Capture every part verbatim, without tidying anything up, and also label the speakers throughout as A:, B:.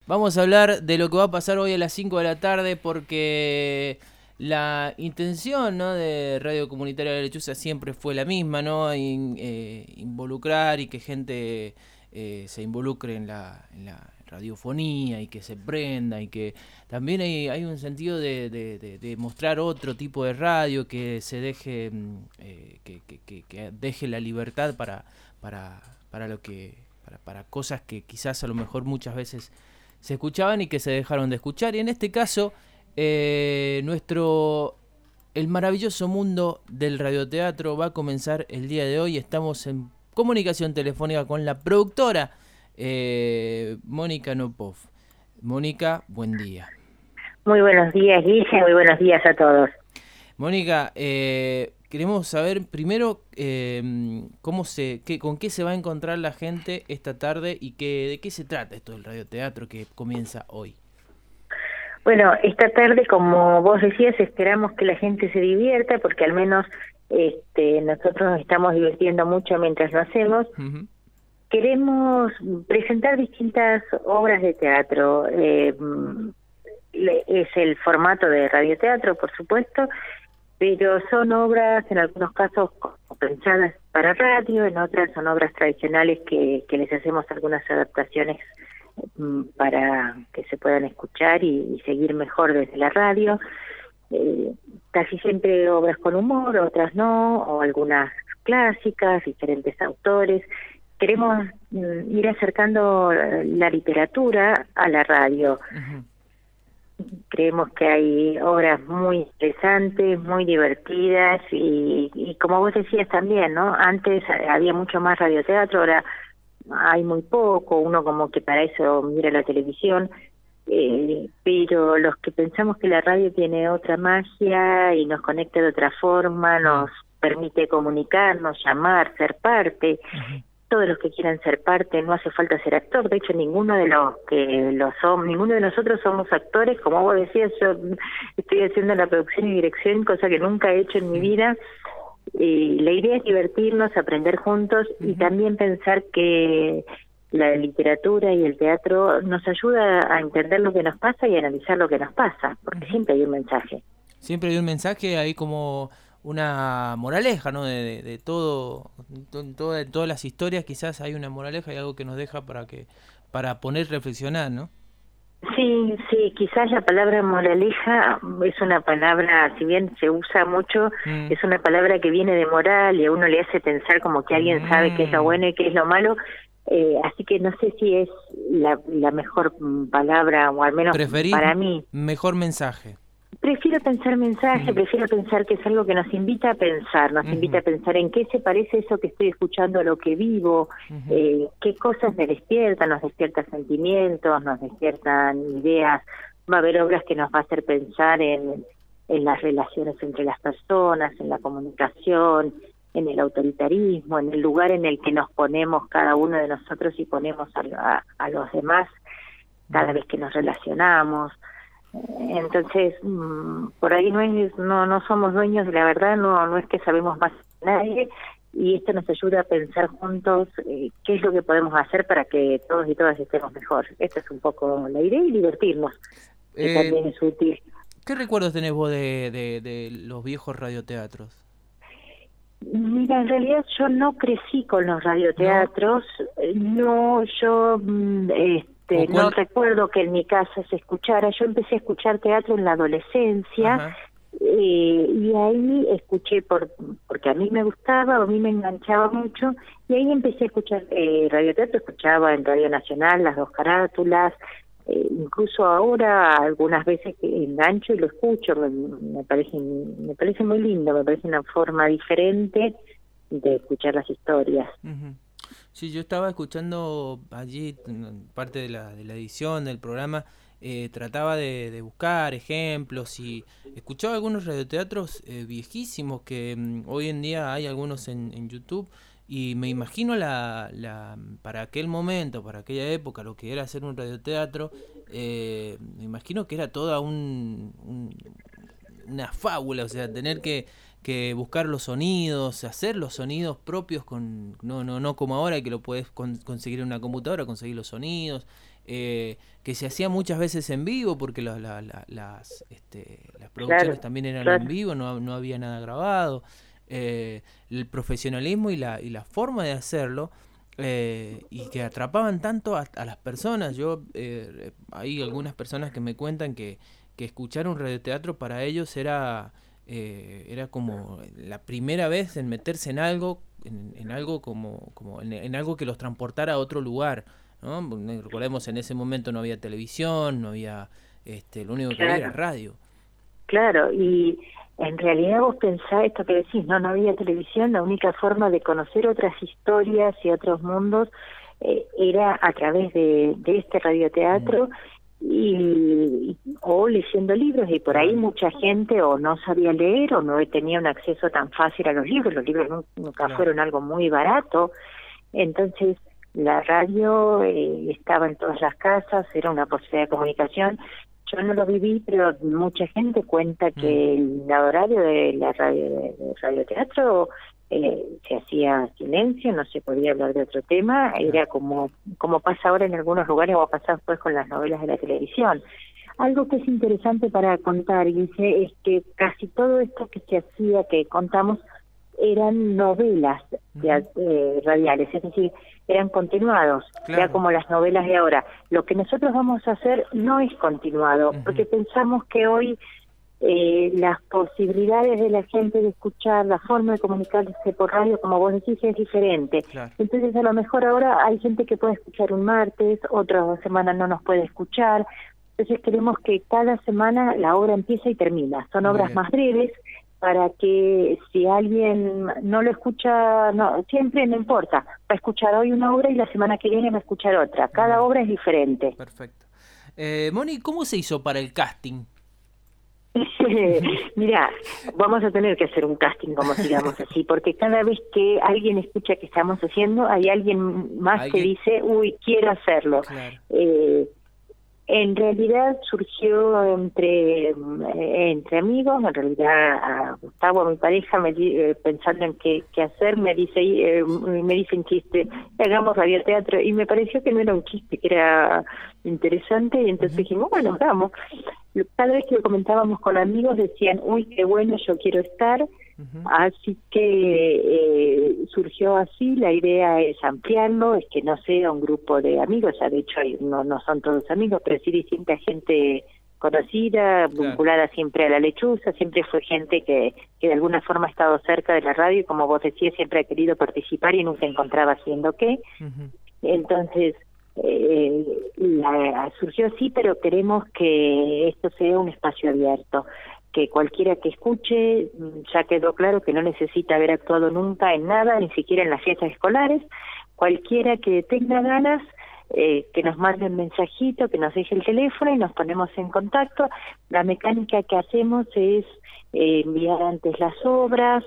A: Vamos a hablar de lo que va a pasar hoy a las cinco de la tarde porque la intención, ¿no?, de Radio Comunitaria de la Lechuza siempre fue la misma, ¿no? In, eh, involucrar y que gente eh, se involucre en la, en la radiofonía y que se prenda y que también hay, hay un sentido de, de, de, de mostrar otro tipo de radio, que se deje eh, que, que, que, que deje la libertad para, para, para lo que para, para cosas que quizás a lo mejor muchas veces se escuchaban y que se dejaron de escuchar. Y en este caso, eh, nuestro el maravilloso mundo del radioteatro va a comenzar el día de hoy. Estamos en comunicación telefónica con la productora eh, Mónica Nopov. Mónica, buen día.
B: Muy buenos días, Guille, muy buenos días a todos.
A: Mónica, eh, queremos saber primero eh, cómo se, qué, con qué se va a encontrar la gente esta tarde y qué, de qué se trata esto del radioteatro que comienza hoy.
B: Bueno, esta tarde, como vos decías, esperamos que la gente se divierta, porque al menos este, nosotros nos estamos divirtiendo mucho mientras lo hacemos. Uh-huh. Queremos presentar distintas obras de teatro. Eh, es el formato de radioteatro, por supuesto, pero son obras, en algunos casos, pensadas para radio, en otras son obras tradicionales que, que les hacemos algunas adaptaciones para que se puedan escuchar y, y seguir mejor desde la radio. Eh, casi siempre obras con humor, otras no, o algunas clásicas, diferentes autores. Queremos mm, ir acercando la literatura a la radio. Uh-huh. Creemos que hay obras muy interesantes, muy divertidas y, y como vos decías también, ¿no? Antes había mucho más radioteatro, ahora hay muy poco, uno como que para eso mira la televisión, eh, pero los que pensamos que la radio tiene otra magia y nos conecta de otra forma, nos permite comunicarnos, llamar, ser parte. Uh-huh. Todos los que quieran ser parte, no hace falta ser actor. De hecho, ninguno de los que lo son, ninguno de nosotros somos actores. Como vos decías, yo estoy haciendo la producción y dirección, cosa que nunca he hecho en mi vida. Y la idea es divertirnos, aprender juntos uh-huh. y también pensar que la literatura y el teatro nos ayuda a entender lo que nos pasa y a analizar lo que nos pasa, porque uh-huh. siempre hay un mensaje.
A: Siempre hay un mensaje, hay como una moraleja, ¿no? De, de, de todo, de, todo, de todas las historias quizás hay una moraleja y algo que nos deja para que para poner reflexionar, ¿no?
B: Sí, sí, quizás la palabra moraleja es una palabra, si bien se usa mucho, mm. es una palabra que viene de moral y a uno le hace pensar como que alguien mm. sabe qué es lo bueno y qué es lo malo, eh, así que no sé si es la, la mejor palabra, o al menos
A: ¿Preferís
B: para mí.
A: Mejor mensaje?
B: Prefiero pensar mensaje, mm. prefiero pensar que es algo que nos invita a pensar, nos mm-hmm. invita a pensar en qué se parece eso que estoy escuchando a lo que vivo, mm-hmm. eh, qué cosas me despiertan, nos despiertan sentimientos, nos despiertan ideas. Va a haber obras que nos va a hacer pensar en, en las relaciones entre las personas, en la comunicación, en el autoritarismo, en el lugar en el que nos ponemos cada uno de nosotros y ponemos a, a, a los demás cada vez que nos relacionamos. Entonces, por ahí no es, no no somos dueños de la verdad, no no es que sabemos más que nadie, y esto nos ayuda a pensar juntos eh, qué es lo que podemos hacer para que todos y todas estemos mejor. Esta es un poco la idea, y divertirnos, que eh, también es útil.
A: ¿Qué recuerdos tenés vos de, de, de los viejos radioteatros?
B: Mira, en realidad yo no crecí con los radioteatros, no, no yo... Eh, No recuerdo que en mi casa se escuchara. Yo empecé a escuchar teatro en la adolescencia eh, y ahí escuché por porque a mí me gustaba, a mí me enganchaba mucho, y ahí empecé a escuchar eh, radioteatro. Escuchaba en Radio Nacional Las Dos Carátulas, eh, incluso ahora algunas veces que engancho y lo escucho. Me, me parece me parece muy lindo, me parece una forma diferente de escuchar las historias.
A: Uh-huh. Sí, yo estaba escuchando allí parte de la, de la edición del programa, eh, trataba de, de buscar ejemplos y escuchaba algunos radioteatros eh, viejísimos que um, hoy en día hay algunos en, en YouTube, y me imagino la, la para aquel momento, para aquella época, lo que era hacer un radioteatro, eh, me imagino que era toda un, un, una fábula, o sea, tener que que buscar los sonidos, hacer los sonidos propios con no no no como ahora que lo puedes con, conseguir en una computadora, conseguir los sonidos, eh, que se hacía muchas veces en vivo, porque la, la, la, las, este, las producciones claro, también eran claro. en vivo, no, no había nada grabado. Eh, el profesionalismo y la, y la forma de hacerlo, eh, y que atrapaban tanto a, a las personas. Yo eh, hay algunas personas que me cuentan que, que escuchar un radioteatro para ellos era, eh, era como la primera vez en meterse en algo, en, en algo como, como en, en algo que los transportara a otro lugar, ¿no? Recordemos, en ese momento no había televisión, no había, este, lo único que
B: claro.
A: había era radio.
B: Claro, y en realidad vos pensás esto que decís, no, no había televisión, la única forma de conocer otras historias y otros mundos eh, era a través de, de este radioteatro mm. y, o leyendo libros, y por ahí mucha gente o no sabía leer o no tenía un acceso tan fácil a los libros, los libros nunca, nunca claro. fueron algo muy barato, entonces la radio eh, estaba en todas las casas, era una posibilidad de comunicación. Yo no lo viví, pero mucha gente cuenta que el horario de la radio de, de radioteatro eh, se hacía silencio, no se podía hablar de otro tema, era como como pasa ahora en algunos lugares o ha pasado después con las novelas de la televisión. Algo que es interesante para contar, Guille, es que casi todo esto que se hacía, que contamos, eran novelas de, eh, radiales, es decir, eran continuados, claro. ya como las novelas de ahora. Lo que nosotros vamos a hacer no es continuado, uh-huh. porque pensamos que hoy eh, las posibilidades de la gente de escuchar, la forma de comunicarse por radio, como vos decís, es diferente. Claro. Entonces, a lo mejor ahora hay gente que puede escuchar un martes, otra semana no nos puede escuchar. Entonces, queremos que cada semana la obra empieza y termina. Son Muy obras bien. más breves, para que si alguien no lo escucha, no siempre no importa, va a escuchar hoy una obra y la semana que viene va a escuchar otra. Cada Bien. obra es diferente.
A: Perfecto. Eh, Moni, ¿cómo se hizo para el casting?
B: Mira, vamos a tener que hacer un casting, como sigamos así, porque cada vez que alguien escucha que estamos haciendo, hay alguien más ¿Alguien? que dice, uy, quiero hacerlo. Claro. Eh, En realidad surgió entre eh, entre amigos, en realidad a Gustavo, a mi pareja, me, eh, pensando en qué, qué hacer, me dice eh, me dice un chiste, hagamos radioteatro, y me pareció que no era un chiste, que era interesante, y entonces uh-huh. dijimos, bueno, vamos. Cada vez que lo comentábamos con amigos decían, uy, qué bueno, yo quiero estar. Uh-huh. Así que eh, surgió así, la idea es ampliarlo, es que no sea un grupo de amigos, ya de hecho no, no son todos amigos, pero sí distinta gente conocida, claro. vinculada siempre a la lechuza, siempre fue gente que, que de alguna forma ha estado cerca de la radio y, como vos decías, siempre ha querido participar y nunca encontraba haciendo qué. Uh-huh. Entonces eh, la, surgió así, pero queremos que esto sea un espacio abierto, que cualquiera que escuche, ya quedó claro que no necesita haber actuado nunca en nada, ni siquiera en las fiestas escolares. Cualquiera que tenga ganas, eh, que nos mande un mensajito, que nos deje el teléfono y nos ponemos en contacto. La mecánica que hacemos es eh, enviar antes las obras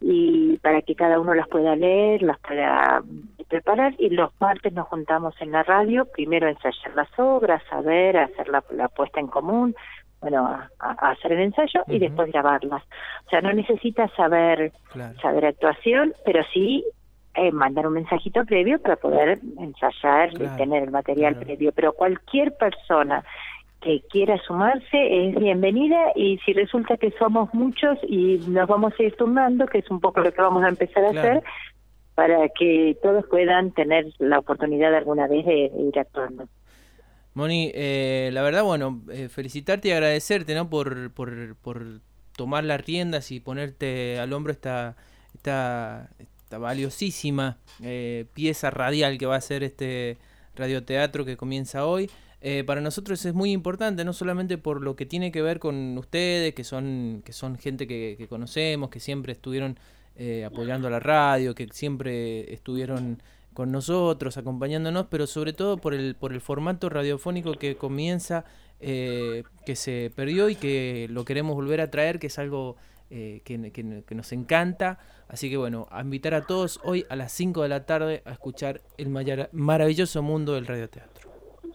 B: y para que cada uno las pueda leer, las pueda preparar, y los martes nos juntamos en la radio, primero a ensayar las obras, a ver, a hacer la, la puesta en común, bueno, a, a hacer el ensayo uh-huh. y después grabarlas. O sea, no necesitas saber claro. saber actuación, pero sí eh, mandar un mensajito previo para poder ensayar claro. y tener el material claro. previo. Pero cualquier persona que quiera sumarse es bienvenida, y si resulta que somos muchos y nos vamos a ir turnando, que es un poco lo que vamos a empezar a claro. hacer, para que todos puedan tener la oportunidad alguna vez de, de ir actuando.
A: Moni, eh, la verdad, bueno, eh, felicitarte y agradecerte, ¿no? Por, por, por tomar las riendas y ponerte al hombro esta, esta, esta valiosísima eh, pieza radial que va a ser este radioteatro que comienza hoy. Eh, para nosotros es muy importante, no solamente por lo que tiene que ver con ustedes, que son, que son gente que, que conocemos, que siempre estuvieron eh, apoyando a la radio, que siempre estuvieron con nosotros, acompañándonos, pero sobre todo por el por el formato radiofónico que comienza, eh, que se perdió y que lo queremos volver a traer, que es algo eh, que, que, que nos encanta. Así que bueno, a invitar a todos hoy a las cinco de la tarde a escuchar el mar- maravilloso mundo del radioteatro.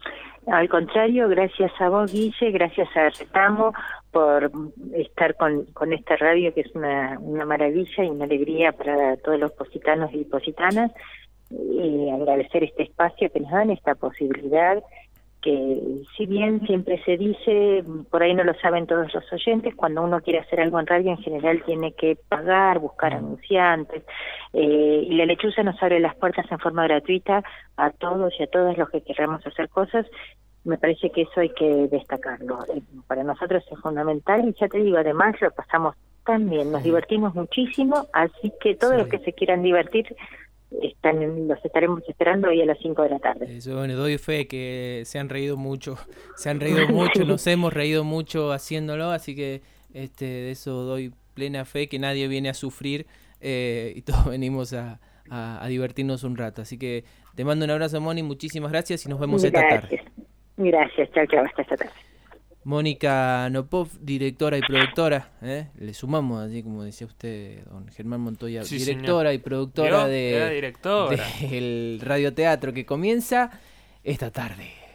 B: Al contrario, gracias a vos, Guille, gracias a Retamo por estar con, con esta radio, que es una, una maravilla y una alegría para todos los positanos y positanas. Y agradecer este espacio que nos dan, esta posibilidad, que que si bien siempre se dice, por ahí no lo saben todos los oyentes, cuando uno quiere hacer algo en radio en general tiene que pagar, buscar anunciantes, eh, y la Lechuza nos abre las puertas en forma gratuita a todos y a todas los que queramos hacer cosas. Me parece que eso hay que destacarlo. Eh, para nosotros es fundamental, y ya te digo, además lo pasamos tan bien, nos divertimos muchísimo, así que todos sí. los que se quieran divertir, están los estaremos esperando hoy a las cinco de la tarde.
A: Eso, bueno, doy fe que se han reído mucho, se han reído mucho, nos hemos reído mucho haciéndolo, así que este de eso doy plena fe, que nadie viene a sufrir eh, y todos venimos a, a, a divertirnos un rato. Así que te mando un abrazo, Moni, muchísimas gracias y nos vemos
B: gracias.
A: esta tarde.
B: Gracias, chao, chao, hasta esta tarde.
A: Mónica Nopov, directora y productora, ¿eh? Le sumamos, así como decía usted, don Germán Montoya,
C: sí,
A: directora
C: señor.
A: y productora
C: ¿Yo?
A: de
C: directora.
A: del radioteatro que comienza esta tarde.